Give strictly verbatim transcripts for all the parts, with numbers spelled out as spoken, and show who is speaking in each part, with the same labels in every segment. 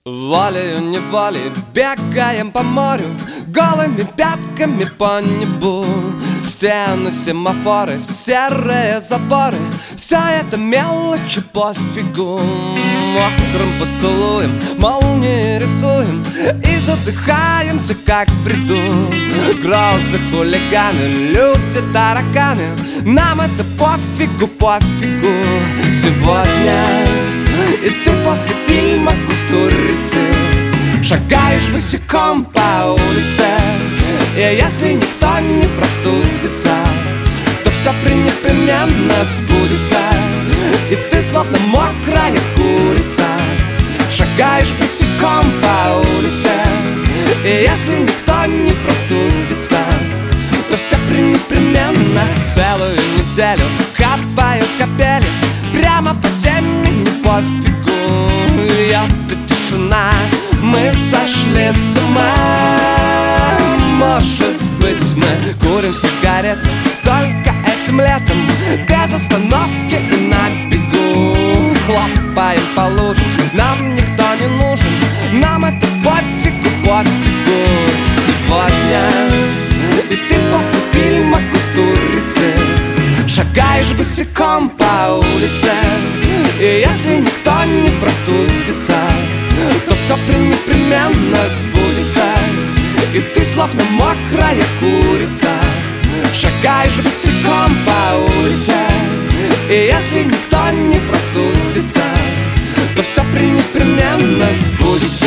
Speaker 1: Волею-неволей бегаем по морю, голыми пятками по небу. Стены, семафоры, серые заборы, все это мелочи пофигу. Мокрым поцелуем молнии рисуем и задыхаемся, как в бреду. Грозы, хулиганы, люди, тараканы, нам это пофигу, пофигу. Сегодня и ты после фильма «Кустурицы» шагаешь босиком по улице. И если никто не простудится, то все непременно сбудется. И ты словно мокрая курица шагаешь босиком по улице. И если никто не простудится, то все непременно. Целую неделю капают капели прямо по теме, не пофигу. И это тишина, мы сошли с ума. Может быть, мы курим сигареты только этим летом, без остановки и на бегу. Хлопаем по лужам, нам никто не нужен, нам это пофигу, пофигу. Сегодня и ты после фильма «Кустурицы» шагаешь босиком по улице. И если никто не простудится, то все непременно сбудется. И ты словно мокрая курица шагаешь босиком по улице. И если никто не простудится, то все непременно сбудется.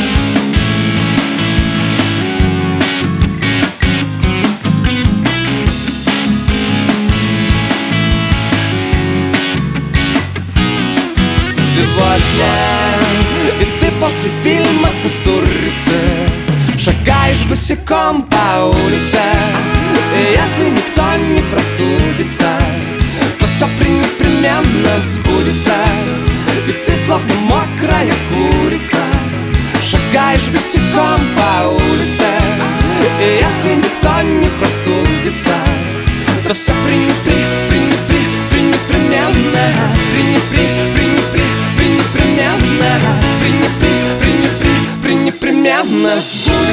Speaker 1: Сегодня и ты после фильма «Кустурицы» шагаешь босиком по улице. И если никто не простудится, то все непременно сбудется. И ты словно мокрая курица шагаешь босиком по улице. И если никто не простудится, то все непременно, непременно, непременно сбудется.